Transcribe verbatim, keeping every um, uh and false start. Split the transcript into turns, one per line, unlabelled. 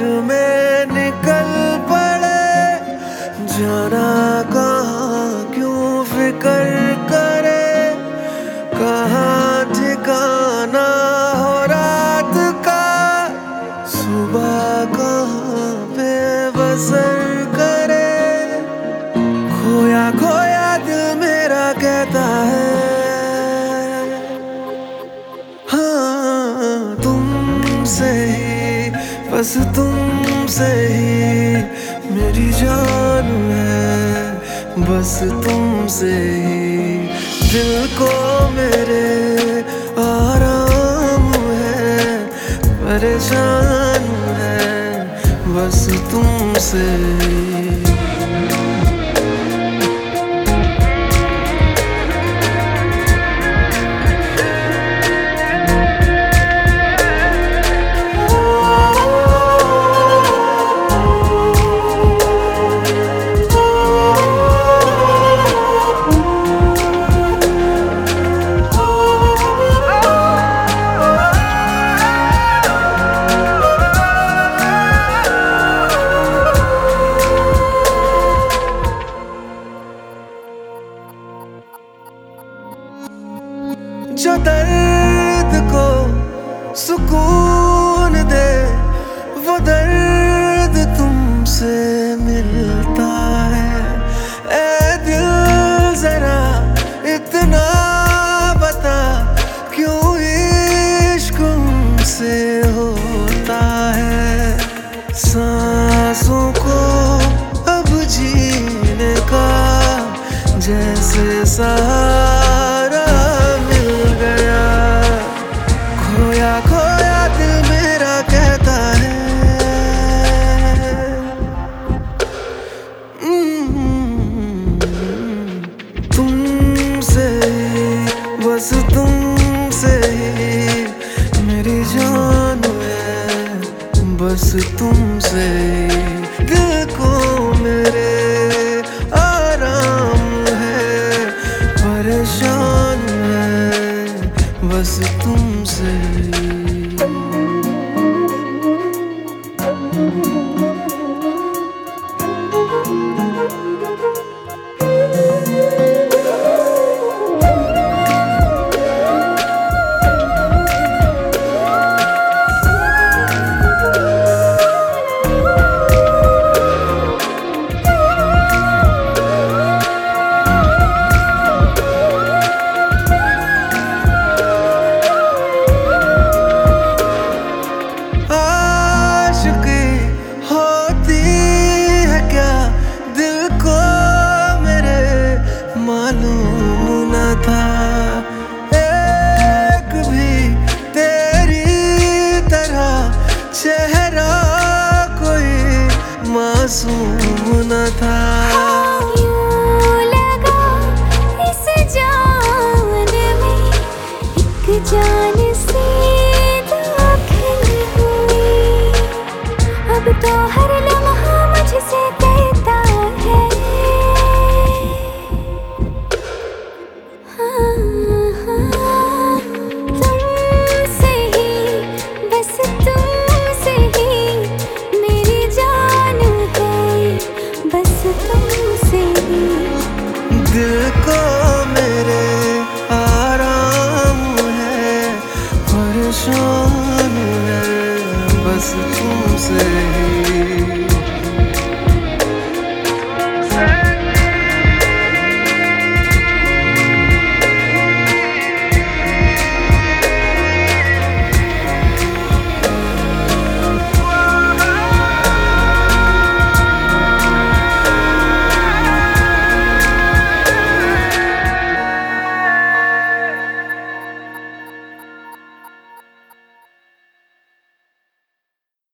में निकल पड़े, जाना कहाँ क्यों फिक्र करे, कहाँ ठिकाना हो रात का, सुबह कहाँ पे बसर करे। खोया खोया दिल मेरा कहता है, हाँ तुमसे ही, बस तुमसे ही मेरी जान है, बस तुमसे ही दिल को मेरे आराम है, परेशान है बस तुमसे ही। जो दर्द को सुकून दे, वो दर्द तुमसे मिलता है। ऐ दिल जरा इतना बता, क्यों इश्क तुमसे होता है। सांसों को अब जीने का जैसे सहारा मिल गया, खोया खोया दिल मेरा कहता है, तुमसे ही, बस तुमसे ही मेरी जान है, बस तुमसे ही दिल को मेरे आराम है, परेशान है बस तुमसे ही। मालूम न था एक भी तेरी तरह चेहरा कोई मासूम न था।
यूं लगा इस जान में एक जान सी दाखिल हुई, अब तो हर लम्हा मुझसे कहता है, तुमसे ही, बस तुमसे ही मेरी जान है, बस तुमसे ही
दिल को मेरे आराम है, परेशान है बस तुमसे ही।